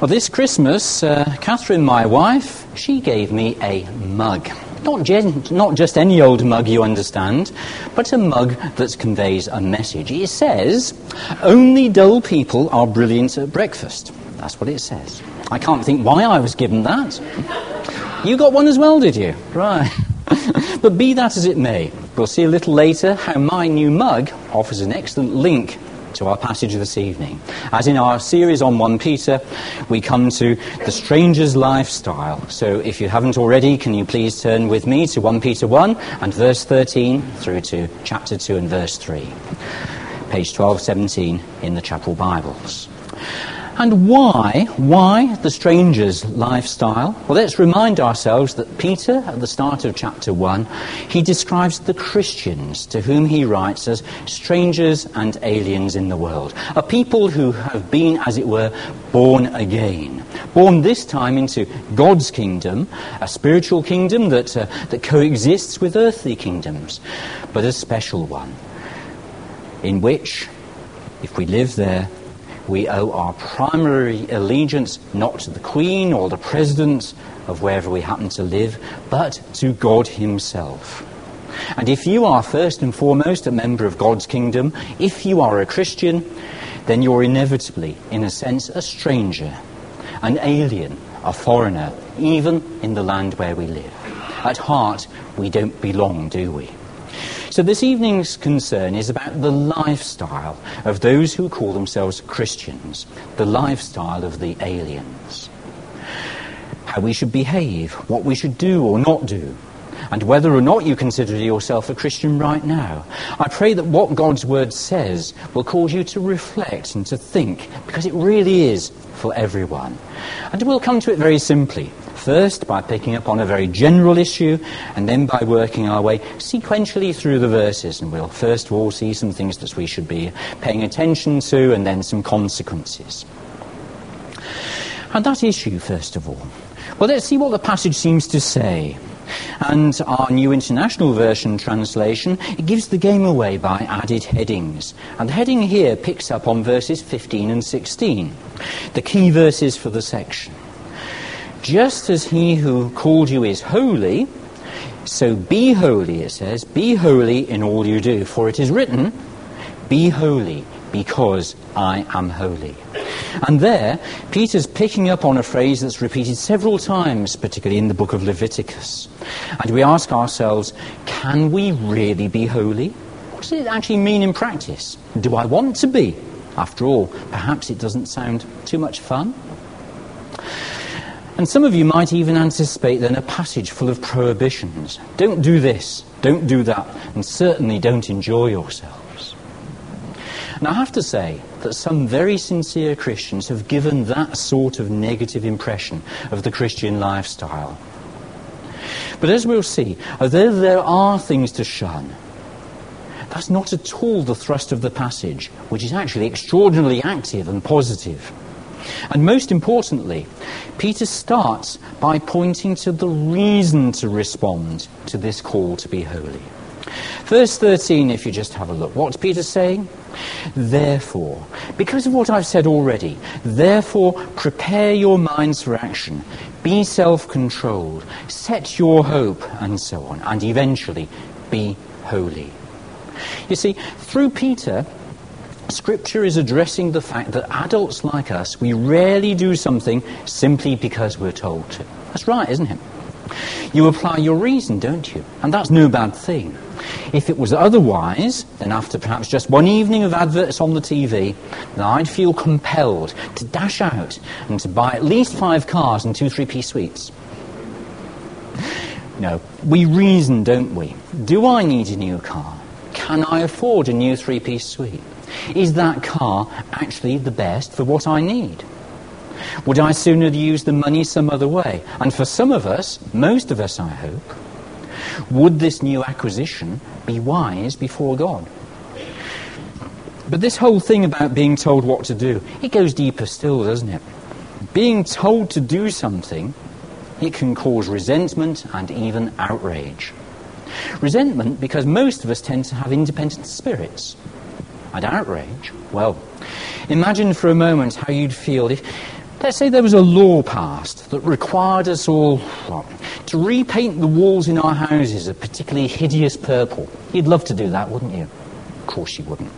Well, this Christmas, Catherine, my wife, she gave me a mug. Not just any old mug, you understand, but a mug that conveys a message. It says, "Only dull people are brilliant at breakfast." That's what it says. I can't think why I was given that. You got one as well, did you? Right. But be that as it may, we'll see a little later how my new mug offers an excellent link to our passage this evening. As in our series on 1 Peter, we come to the stranger's lifestyle. So if you haven't already, can you please turn with me to 1 Peter 1 and verse 13 through to chapter 2 and verse 3. Page 1217 in the chapel Bibles. And why the stranger's lifestyle? Well, let's remind ourselves that Peter, at the start of chapter 1, he describes the Christians to whom he writes as strangers and aliens in the world. A people who have been, as it were, born again. Born this time into God's kingdom, a spiritual kingdom that coexists with earthly kingdoms, but a special one, in which, if we live there, we owe our primary allegiance not to the Queen or the President of wherever we happen to live, but to God himself. And if you are first and foremost a member of God's kingdom, if you are a Christian, then you're inevitably, in a sense, a stranger, an alien, a foreigner, even in the land where we live. At heart, we don't belong, do we? So this evening's concern is about the lifestyle of those who call themselves Christians, the lifestyle of the aliens. How we should behave, what we should do or not do, and whether or not you consider yourself a Christian right now. I pray that what God's word says will cause you to reflect and to think, because it really is for everyone. And we'll come to it very simply. First, by picking up on a very general issue, and then by working our way sequentially through the verses. And we'll first of all see some things that we should be paying attention to, and then some consequences. And that issue, first of all. Well, let's see what the passage seems to say. And our New International Version translation, it gives the game away by added headings. And the heading here picks up on verses 15 and 16, the key verses for the section. Just as he who called you is holy, so be holy, it says, be holy in all you do. For it is written, be holy, because I am holy. And there, Peter's picking up on a phrase that's repeated several times, particularly in the book of Leviticus. And we ask ourselves, can we really be holy? What does it actually mean in practice? Do I want to be? After all, perhaps it doesn't sound too much fun. And some of you might even anticipate then a passage full of prohibitions. Don't do this, don't do that, and certainly don't enjoy yourselves. And I have to say that some very sincere Christians have given that sort of negative impression of the Christian lifestyle. But as we'll see, although there are things to shun, that's not at all the thrust of the passage, which is actually extraordinarily active and positive. And most importantly, Peter starts by pointing to the reason to respond to this call to be holy. Verse 13, if you just have a look, what's Peter saying? Therefore, because of what I've said already, therefore prepare your minds for action, be self-controlled, set your hope, and so on, and eventually be holy. You see, through Peter, Scripture is addressing the fact that adults like us, we rarely do something simply because we're told to. That's right, isn't it? You apply your reason, don't you? And that's no bad thing. If it was otherwise, then after perhaps just one evening of adverts on the TV, then I'd feel compelled to dash out and to buy at least 5 cars and 2 3-piece suites. No, we reason, don't we? Do I need a new car? Can I afford a new 3-piece suite? Is that car actually the best for what I need? Would I sooner use the money some other way? And for some of us, most of us I hope, would this new acquisition be wise before God? But this whole thing about being told what to do, it goes deeper still, doesn't it? Being told to do something, it can cause resentment and even outrage. Resentment because most of us tend to have independent spirits. And outrage, well, imagine for a moment how you'd feel Let's say there was a law passed that required us all to repaint the walls in our houses a particularly hideous purple. You'd love to do that, wouldn't you? Of course you wouldn't.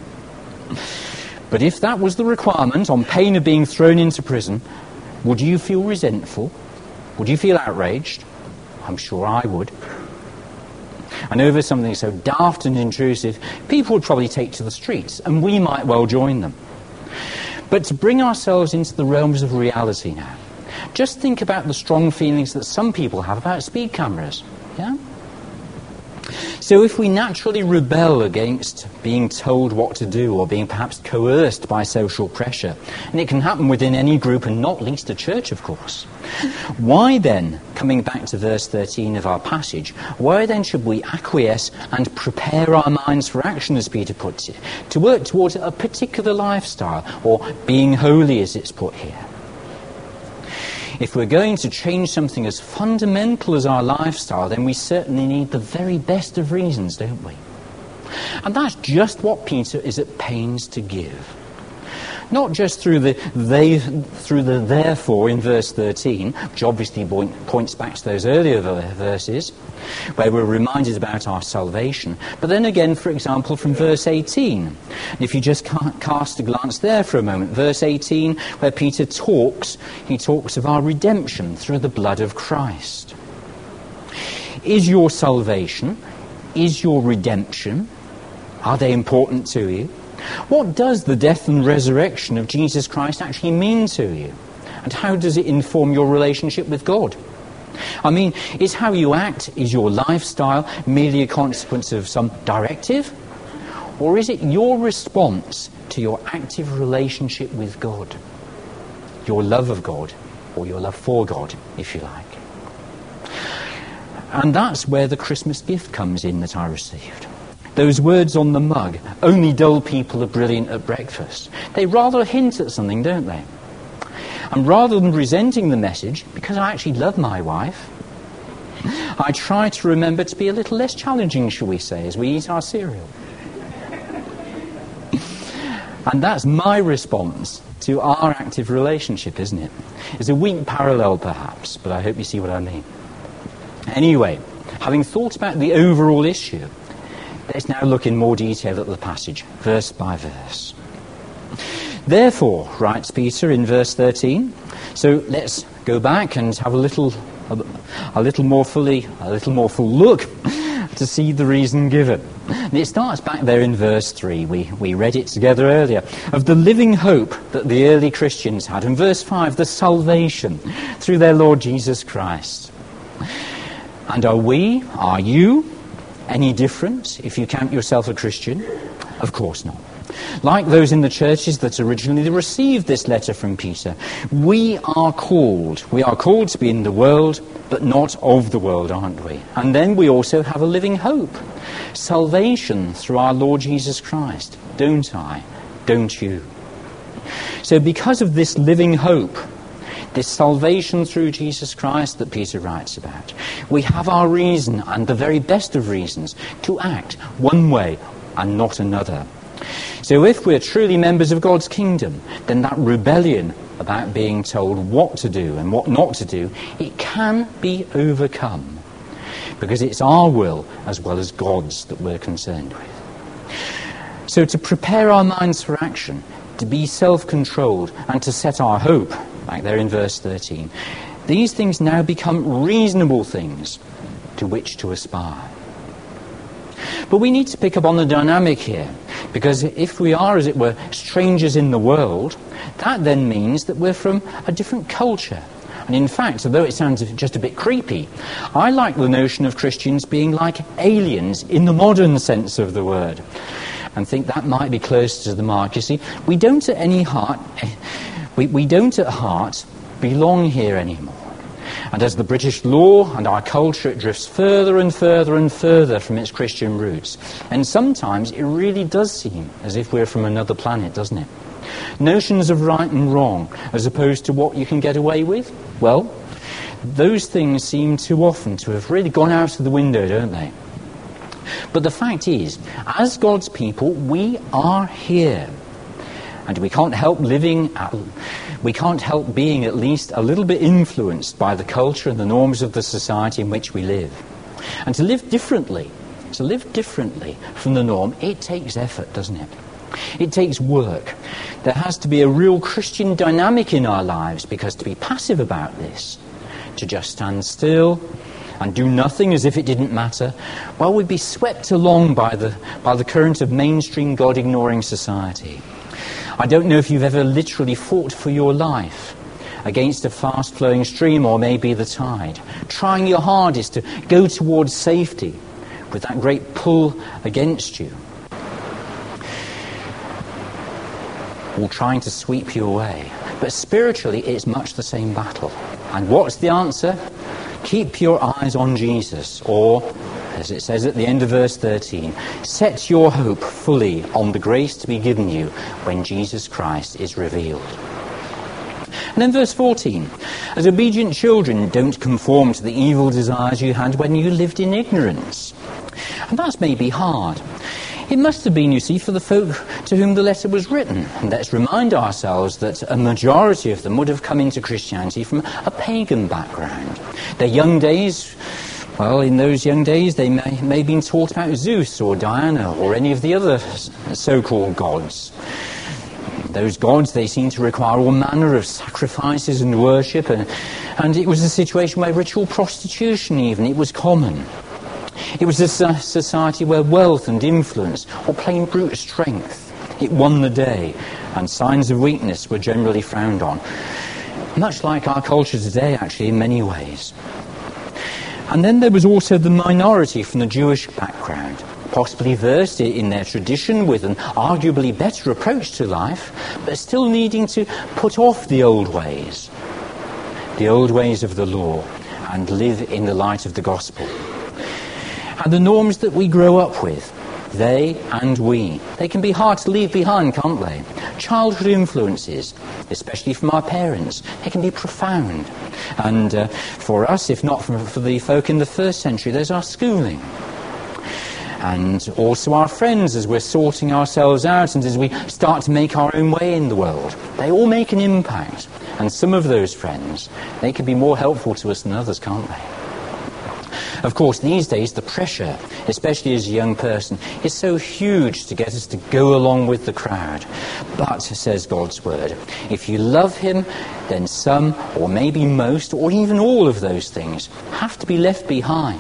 But if that was the requirement, on pain of being thrown into prison, would you feel resentful? Would you feel outraged? I'm sure I would. And over something so daft and intrusive, people would probably take to the streets, and we might well join them. But to bring ourselves into the realms of reality now, just think about the strong feelings that some people have about speed cameras. Yeah? So if we naturally rebel against being told what to do or being perhaps coerced by social pressure, and it can happen within any group and not least a church, of course, why then, coming back to verse 13 of our passage, why then should we acquiesce and prepare our minds for action, as Peter puts it, to work towards a particular lifestyle, or being holy as it's put here? If we're going to change something as fundamental as our lifestyle, then we certainly need the very best of reasons, don't we? And that's just what Peter is at pains to give. Not just through the therefore in verse 13, which obviously points back to those earlier verses, where we're reminded about our salvation, but then again, for example, from verse 18. If you just cast a glance there for a moment, verse 18, where Peter talks of our redemption through the blood of Christ. Is your salvation, is your redemption, are they important to you? What does the death and resurrection of Jesus Christ actually mean to you? And how does it inform your relationship with God? I mean, is how you act, is your lifestyle merely a consequence of some directive? Or is it your response to your active relationship with God? Your love of God, or your love for God, if you like. And that's where the Christmas gift comes in that I received. Those words on the mug, only dull people are brilliant at breakfast. They rather hint at something, don't they? And rather than resenting the message, because I actually love my wife, I try to remember to be a little less challenging, shall we say, as we eat our cereal. And that's my response to our active relationship, isn't it? It's a weak parallel, perhaps, but I hope you see what I mean. Anyway, having thought about the overall issue, let's now look in more detail at the passage, verse by verse. Therefore, writes Peter in verse 13, so let's go back and have a little more full look to see the reason given. And it starts back there in verse 3, we read it together earlier, of the living hope that the early Christians had. In verse 5, the salvation through their Lord Jesus Christ. And are you, any different if you count yourself a Christian? Of course not. Like those in the churches that originally received this letter from Peter, we are called to be in the world, but not of the world, aren't we? And then we also have a living hope. Salvation through our Lord Jesus Christ. Don't I? Don't you? So because of this living hope, this salvation through Jesus Christ that Peter writes about, we have our reason, and the very best of reasons, to act one way and not another. So if we're truly members of God's kingdom, then that rebellion about being told what to do and what not to do, it can be overcome. Because it's our will as well as God's that we're concerned with. So to prepare our minds for action, to be self-controlled and to set our hope, back there in verse 13, these things now become reasonable things to which to aspire. But we need to pick up on the dynamic here, because if we are, as it were, strangers in the world, that then means that we're from a different culture. And in fact, although it sounds just a bit creepy, I like the notion of Christians being like aliens in the modern sense of the word, and think that might be close to the mark. You see, we don't at heart belong here anymore. And as the British law and our culture, it drifts further and further and further from its Christian roots. And sometimes it really does seem as if we're from another planet, doesn't it? Notions of right and wrong, as opposed to what you can get away with, well, those things seem too often to have really gone out of the window, don't they? But the fact is, as God's people, we are here. And we can't help living we can't help being at least a little bit influenced by the culture and the norms of the society in which we live. And to live differently from the norm, it takes effort, doesn't it? It takes work. There has to be a real Christian dynamic in our lives, because to be passive about this, to just stand still and do nothing as if it didn't matter, well, we'd be swept along by the current of mainstream God-ignoring society. I don't know if you've ever literally fought for your life against a fast-flowing stream, or maybe the tide, trying your hardest to go towards safety with that great pull against you, or trying to sweep you away. But spiritually, it's much the same battle. And what's the answer? Keep your eyes on Jesus, or, as it says at the end of verse 13, set your hope fully on the grace to be given you when Jesus Christ is revealed. And then verse 14, as obedient children, don't conform to the evil desires you had when you lived in ignorance. And that's maybe hard. It must have been, you see, for the folk to whom the letter was written. And let's remind ourselves that a majority of them would have come into Christianity from a pagan background. Their young days, well, in those young days, they may have been taught about Zeus or Diana or any of the other so-called gods. Those gods, they seem to require all manner of sacrifices and worship, and it was a situation where ritual prostitution even, it was common. It was a society where wealth and influence, or plain brute strength, it won the day, and signs of weakness were generally frowned on. Much like our culture today, actually, in many ways. And then there was also the minority from the Jewish background, possibly versed in their tradition with an arguably better approach to life, but still needing to put off the old ways of the law, and live in the light of the gospel. And the norms that we grow up with, they and we, they can be hard to leave behind, can't they? Childhood influences, especially from our parents, they can be profound. And for us, if not for the folk in the first century, there's our schooling. And also our friends, as we're sorting ourselves out and as we start to make our own way in the world. They all make an impact. And some of those friends, they can be more helpful to us than others, can't they? Of course, these days, the pressure, especially as a young person, is so huge to get us to go along with the crowd. But, says God's word, if you love him, then some, or maybe most, or even all of those things have to be left behind.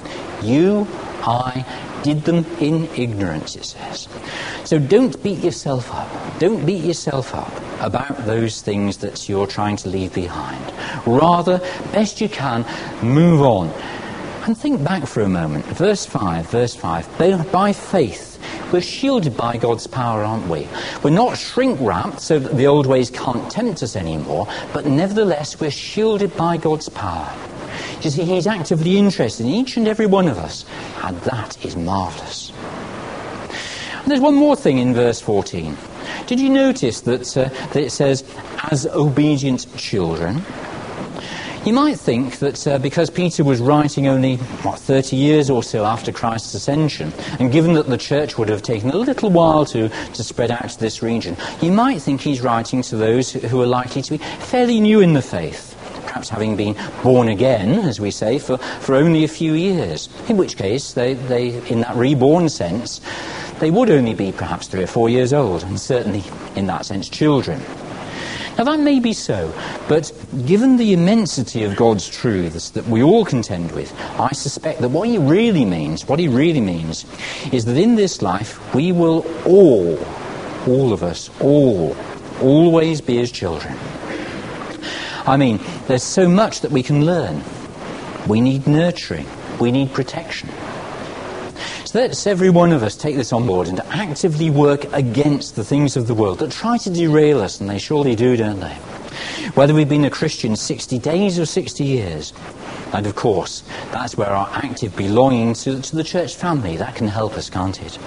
I did them in ignorance, it says. So don't beat yourself up. Don't beat yourself up about those things that you're trying to leave behind. Rather, best you can, move on. And think back for a moment. Verse 5. By faith, we're shielded by God's power, aren't we? We're not shrink-wrapped so that the old ways can't tempt us anymore, but nevertheless we're shielded by God's power. You see, he's actively interested in each and every one of us, and that is marvellous. And there's one more thing in verse 14. Did you notice that it says, as obedient children? You might think that because Peter was writing only, 30 years or so after Christ's ascension, and given that the church would have taken a little while to spread out to this region, you might think he's writing to those who are likely to be fairly new in the faith, perhaps having been born again, as we say, for only a few years, in which case, they in that reborn sense, they would only be perhaps 3 or 4 years old, and certainly, in that sense, children. Now that may be so, but given the immensity of God's truths that we all contend with, I suspect that what he really means is that in this life we will all of us, always be his children. I mean, there's so much that we can learn. We need nurturing. We need protection. So let's every one of us take this on board and actively work against the things of the world that try to derail us, and they surely do, don't they? Whether we've been a Christian 60 days or 60 years. And of course, that's where our active belonging to the church family, that can help us, can't it?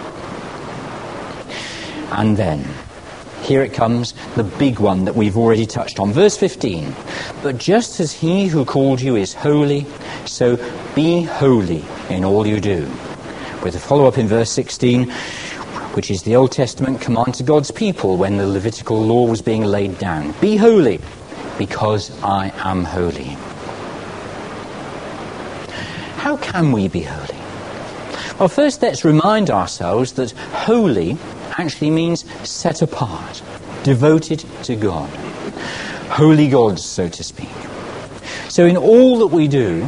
And then, here it comes, the big one that we've already touched on. Verse 15. But just as he who called you is holy, so be holy in all you do. With a follow-up in verse 16, which is the Old Testament command to God's people when the Levitical law was being laid down. Be holy, because I am holy. How can we be holy? Well, first let's remind ourselves that holy actually means set apart, devoted to God. Holy gods, so to speak. So in all that we do,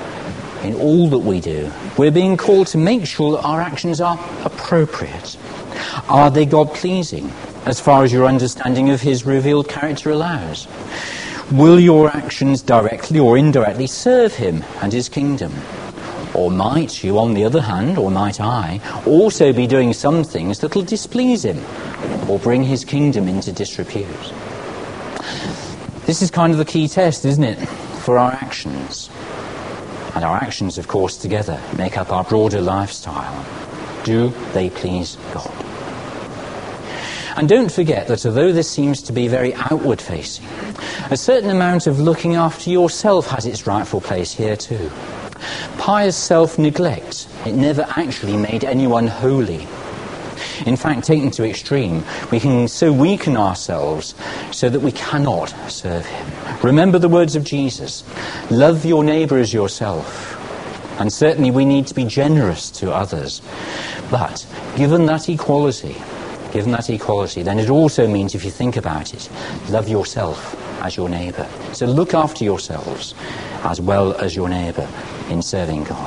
we're being called to make sure that our actions are appropriate. Are they God-pleasing, as far as your understanding of his revealed character allows? Will your actions directly or indirectly serve him and his kingdom? Or might you, on the other hand, or might I, also be doing some things that will displease him or bring his kingdom into disrepute? This is kind of the key test, isn't it, for our actions? And our actions, of course, together make up our broader lifestyle. Do they please God? And don't forget that although this seems to be very outward-facing, a certain amount of looking after yourself has its rightful place here too. Pious self-neglect, it never actually made anyone holy. In fact, taken to extreme, we can so weaken ourselves so that we cannot serve him. Remember the words of Jesus, love your neighbour as yourself. And certainly we need to be generous to others. But given that equality, then it also means, if you think about it, love yourself as your neighbour. So look after yourselves as well as your neighbour in serving God.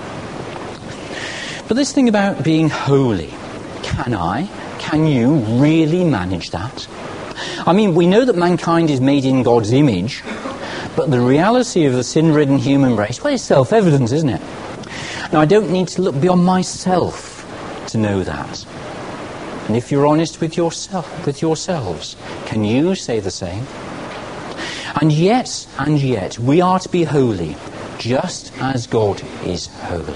But this thing about being holy, can you really manage that? I mean, we know that mankind is made in God's image, but the reality of the sin-ridden human race, well, it's self-evident, isn't it? Now, I don't need to look beyond myself to know that. And if you're honest with yourselves, can you say the same? And yet, we are to be holy, just as God is holy.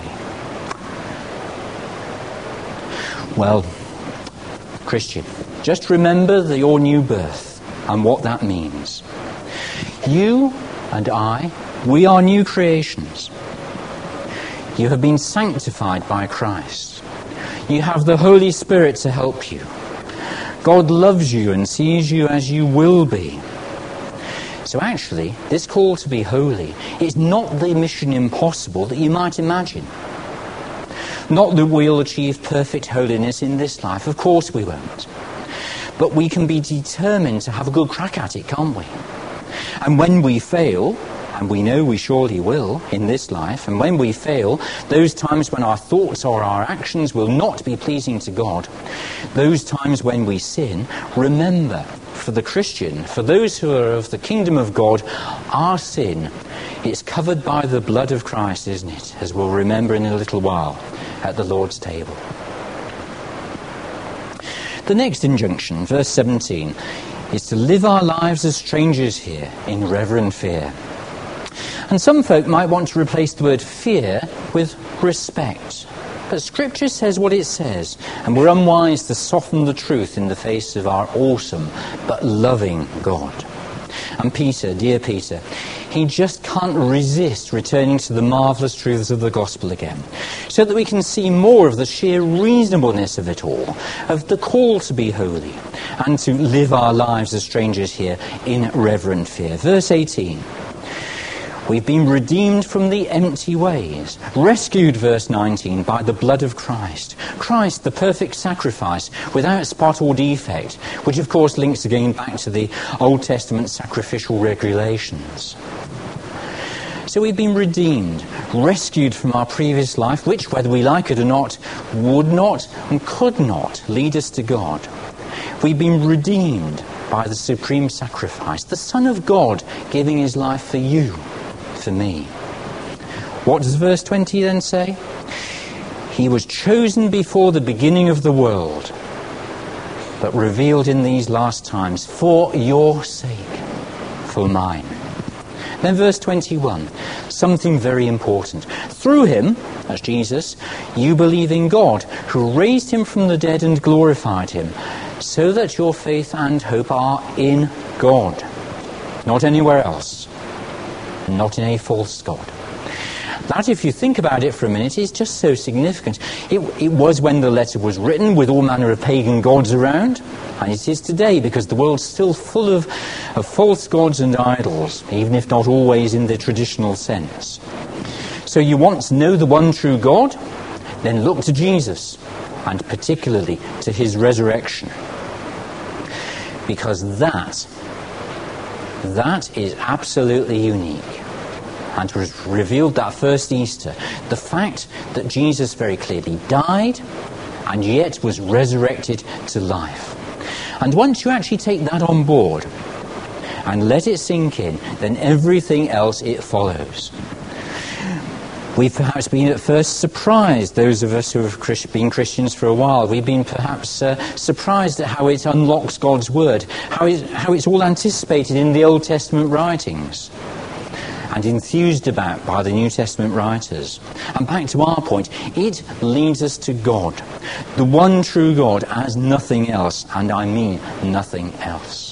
Well, Christian, just remember your new birth and what that means. You and I, we are new creations. You have been sanctified by Christ. You have the Holy Spirit to help you. God loves you and sees you as you will be. So actually, this call to be holy is not the mission impossible that you might imagine. Not that we'll achieve perfect holiness in this life. Of course we won't. But we can be determined to have a good crack at it, can't we? And when we fail, and we know we surely will in this life, and when we fail, those times when our thoughts or our actions will not be pleasing to God, those times when we sin, remember, for the Christian, for those who are of the kingdom of God, our sin, it's covered by the blood of Christ, isn't it? As we'll remember in a little while at the Lord's table. The next injunction, verse 17, is to live our lives as strangers here in reverent fear. And some folk might want to replace the word fear with respect. But Scripture says what it says, and we're unwise to soften the truth in the face of our awesome but loving God. And Peter, dear Peter, he just can't resist returning to the marvellous truths of the gospel again, so that we can see more of the sheer reasonableness of it all, of the call to be holy, and to live our lives as strangers here in reverent fear. Verse 18. We've been redeemed from the empty ways, rescued, verse 19, by the blood of Christ. Christ, the perfect sacrifice, without spot or defect, which of course links again back to the Old Testament sacrificial regulations. So we've been redeemed, rescued from our previous life, which, whether we like it or not, would not and could not lead us to God. We've been redeemed by the supreme sacrifice, the Son of God giving his life for you. For me. What does verse 20 then say? He was chosen before the beginning of the world, but revealed in these last times for your sake, for mine. Then verse 21, something very important. Through him, that's Jesus, you believe in God, who raised him from the dead and glorified him, so that your faith and hope are in God, not anywhere else. Not in a false God. That, if you think about it for a minute, is just so significant. It was when the letter was written, with all manner of pagan gods around, and it is today, because the world's still full of false gods and idols, even if not always in the traditional sense. So you want to know the one true God? Then look to Jesus, and particularly to his resurrection. Because that is absolutely unique. And was revealed that first Easter. The fact that Jesus very clearly died and yet was resurrected to life. And once you actually take that on board and let it sink in, then everything else it follows. We've perhaps been at first surprised, those of us who have been Christians for a while. We've been perhaps surprised at how it unlocks God's Word, how it's all anticipated in the Old Testament writings and enthused about by the New Testament writers. And back to our point, it leads us to God, the one true God, as nothing else, and I mean nothing else.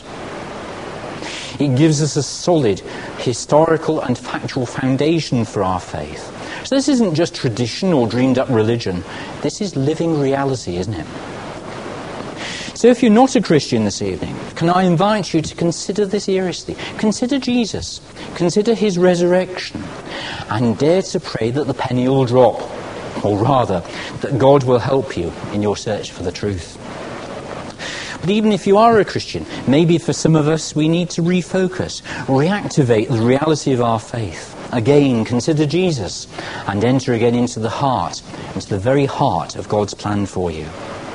It gives us a solid historical and factual foundation for our faith. So this isn't just tradition or dreamed-up religion. This is living reality, isn't it? So if you're not a Christian this evening, can I invite you to consider this seriously? Consider Jesus. Consider his resurrection. And dare to pray that the penny will drop. Or rather, that God will help you in your search for the truth. But even if you are a Christian, maybe for some of us we need to refocus, reactivate the reality of our faith. Again, consider Jesus and enter again into the very heart of God's plan for you.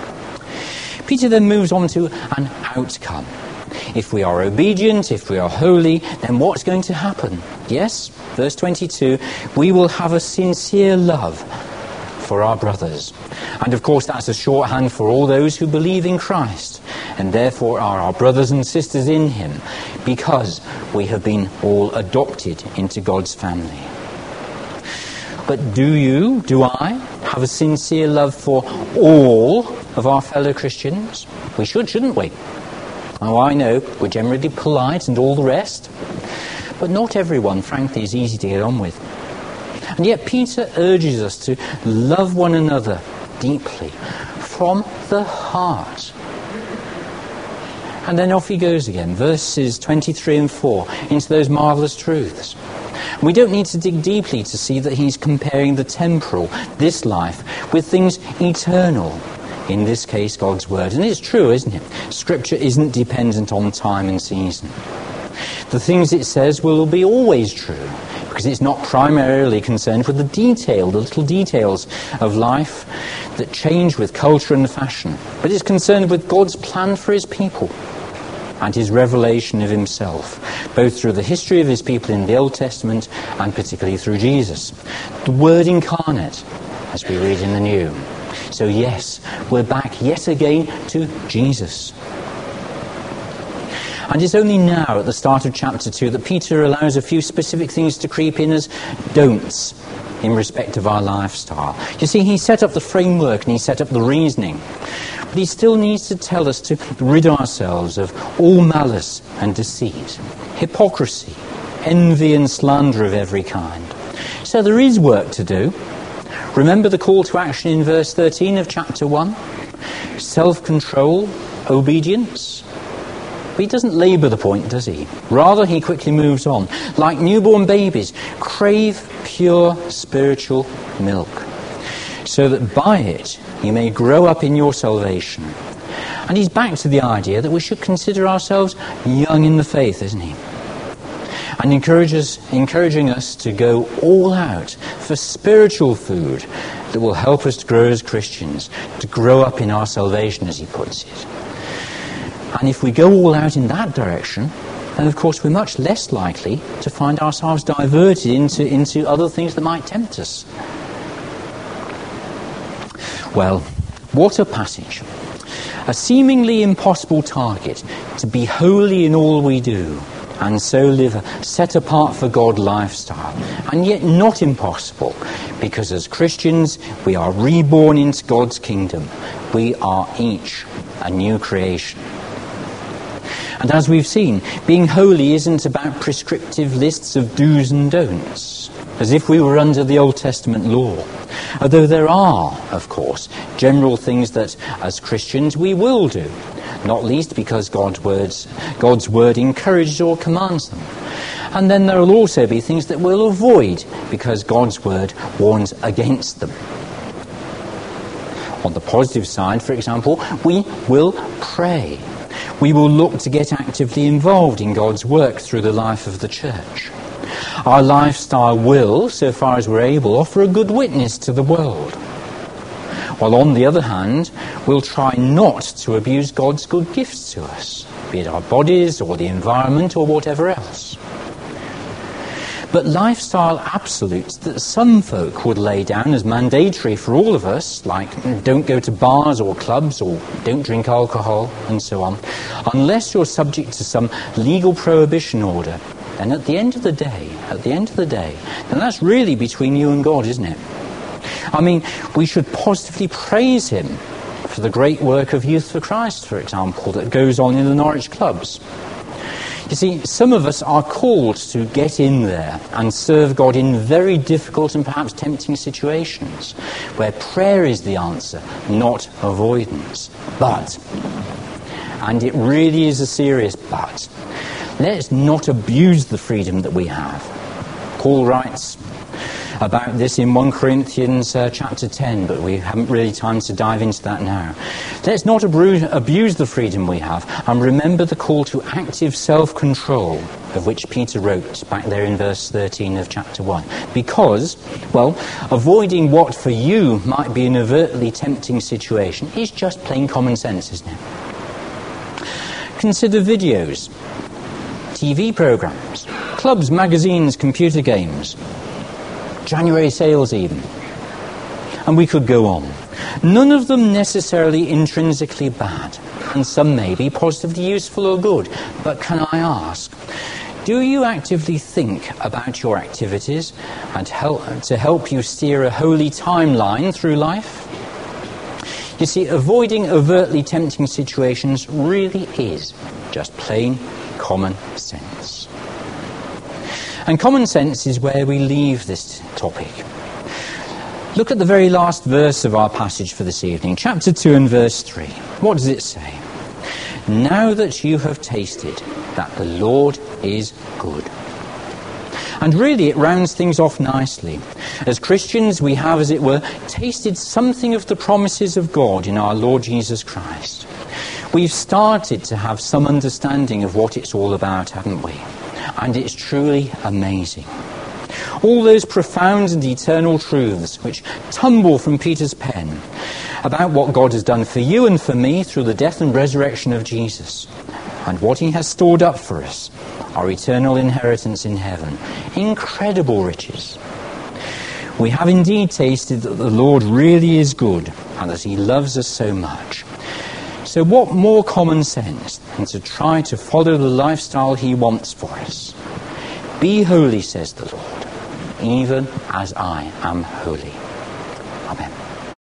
Peter then moves on to an outcome. If we are obedient, if we are holy, then what's going to happen? Yes, verse 22, we will have a sincere love for our brothers. And of course that's a shorthand for all those who believe in Christ and therefore are our brothers and sisters in him, because we have been all adopted into God's family. But do I have a sincere love for all of our fellow Christians? We should, shouldn't we? Oh, I know, we're generally polite and all the rest, but not everyone, frankly, is easy to get on with. And yet Peter urges us to love one another deeply, from the heart. And then off he goes again, verses 23 and 4, into those marvellous truths. We don't need to dig deeply to see that he's comparing the temporal, this life, with things eternal. In this case, God's Word. And it's true, isn't it? Scripture isn't dependent on time and season. The things it says will be always true, because it's not primarily concerned with the little details of life that change with culture and fashion, but it's concerned with God's plan for his people and his revelation of himself, both through the history of his people in the Old Testament and particularly through Jesus, the Word incarnate, as we read in the New. So yes, we're back yet again to Jesus. And it's only now, at the start of chapter 2, that Peter allows a few specific things to creep in as don'ts in respect of our lifestyle. You see, he set up the framework and he set up the reasoning. But he still needs to tell us to rid ourselves of all malice and deceit, hypocrisy, envy and slander of every kind. So there is work to do. Remember the call to action in verse 13 of chapter 1? Self-control, obedience. But he doesn't labour the point, does he? Rather, he quickly moves on. Like newborn babies, crave pure spiritual milk, so that by it you may grow up in your salvation. And he's back to the idea that we should consider ourselves young in the faith, isn't he? And encouraging us to go all out for spiritual food that will help us to grow as Christians, to grow up in our salvation, as he puts it. And if we go all out in that direction, then of course we're much less likely to find ourselves diverted into other things that might tempt us. Well, what a passage. A seemingly impossible target, to be holy in all we do, and so live a set-apart for God lifestyle. And yet not impossible, because as Christians we are reborn into God's kingdom. We are each a new creation. And as we've seen, being holy isn't about prescriptive lists of do's and don'ts. as if we were under the Old Testament law. Although there are, of course, general things that, as Christians, we will do, not least because God's word encourages or commands them. And then there will also be things that we'll avoid because God's word warns against them. On the positive side, for example, we will pray. We will look to get actively involved in God's work through the life of the church. Our lifestyle will, so far as we're able, offer a good witness to the world. While on the other hand, we'll try not to abuse God's good gifts to us, be it our bodies or the environment or whatever else. But lifestyle absolutes that some folk would lay down as mandatory for all of us, like don't go to bars or clubs or don't drink alcohol and so on, unless you're subject to some legal prohibition order, then at the end of the day, then that's really between you and God, isn't it? I mean, we should positively praise him for the great work of Youth for Christ, for example, that goes on in the Norwich clubs. You see, some of us are called to get in there and serve God in very difficult and perhaps tempting situations, where prayer is the answer, not avoidance. But, and it really is a serious but, let's not abuse the freedom that we have. Paul writes about this in 1 Corinthians chapter 10, but we haven't really time to dive into that now. Let's not abuse the freedom we have, and remember the call to active self-control, of which Peter wrote back there in verse 13 of chapter 1. Because, well, avoiding what for you might be an overtly tempting situation is just plain common sense, isn't it? Consider videos, TV programs, clubs, magazines, computer games, January sales even. And we could go on. None of them necessarily intrinsically bad, and some may be positively useful or good. But can I ask, do you actively think about your activities and to help you steer a holy timeline through life? You see, avoiding overtly tempting situations really is just plain common sense. And common sense is where we leave this topic. Look at the very last verse of our passage for this evening, chapter 2 and verse 3. What does it say? Now that you have tasted that the Lord is good. And really it rounds things off nicely. As Christians, we have, as it were, tasted something of the promises of God in our Lord Jesus Christ. We've started to have some understanding of what it's all about, haven't we? And it's truly amazing. All those profound and eternal truths which tumble from Peter's pen about what God has done for you and for me through the death and resurrection of Jesus, and what he has stored up for us, our eternal inheritance in heaven. Incredible riches. We have indeed tasted that the Lord really is good and that he loves us so much. So what more common sense than to try to follow the lifestyle he wants for us? Be holy, says the Lord, even as I am holy.